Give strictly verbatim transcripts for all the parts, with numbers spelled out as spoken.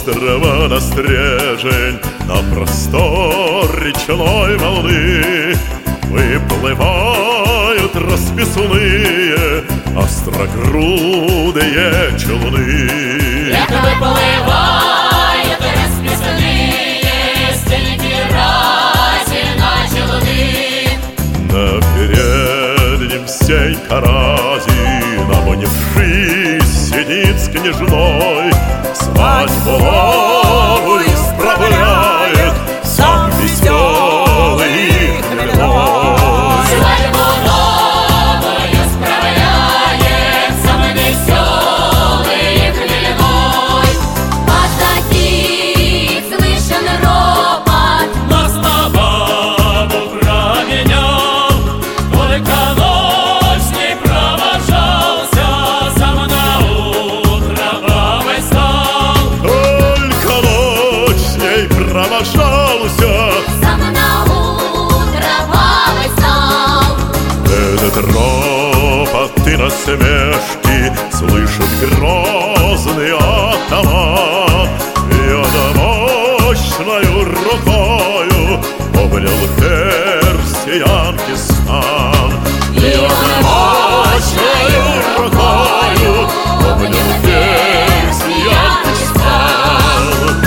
острова на стрежень, на простор речной волны выплывают расписные острогрудые челны. Эх, выплывают расписные стенки разина челны. На переднем сей каразе, набонившись, сидит с княжной, свадьбу новую справляет сам веселый и хмельной. Свадьбу новую справляет сам веселый и хмельной. От таких слышен ропот, нас на бабу променял, только ночь с ней провожался, сам на утро бабой стал. Только ночь с ней провожался, сам на утро бабой стал. этот ропот и насмешки слышит грозный атаман. Я да мощною рукою обнял персиянки стан. Я да мощною рукою обнял персиянки стан.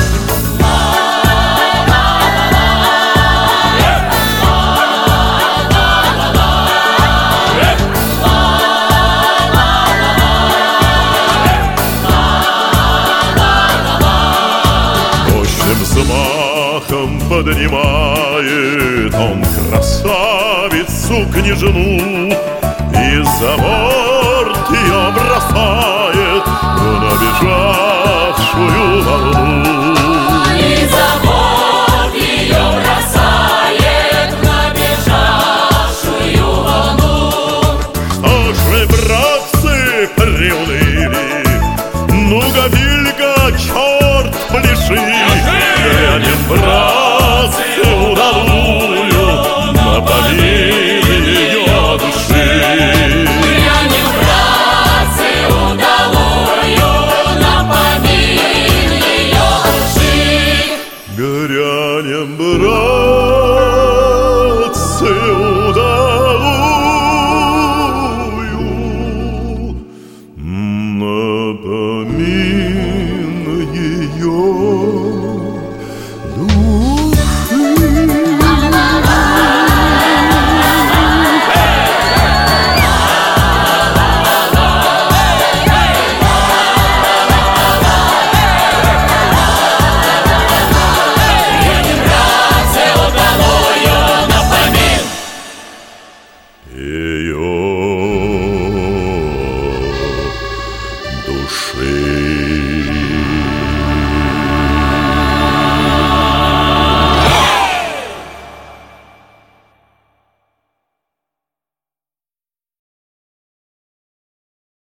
Взмахом поднимает он красавицу княжну и за борт ее бросает в набежавшую волну. И за борт ее бросает в набежавшую волну. Что ж вы, братцы, приуныли? Ну, Гавилька, черт пляши! Глянем, братцы, удалую на помине.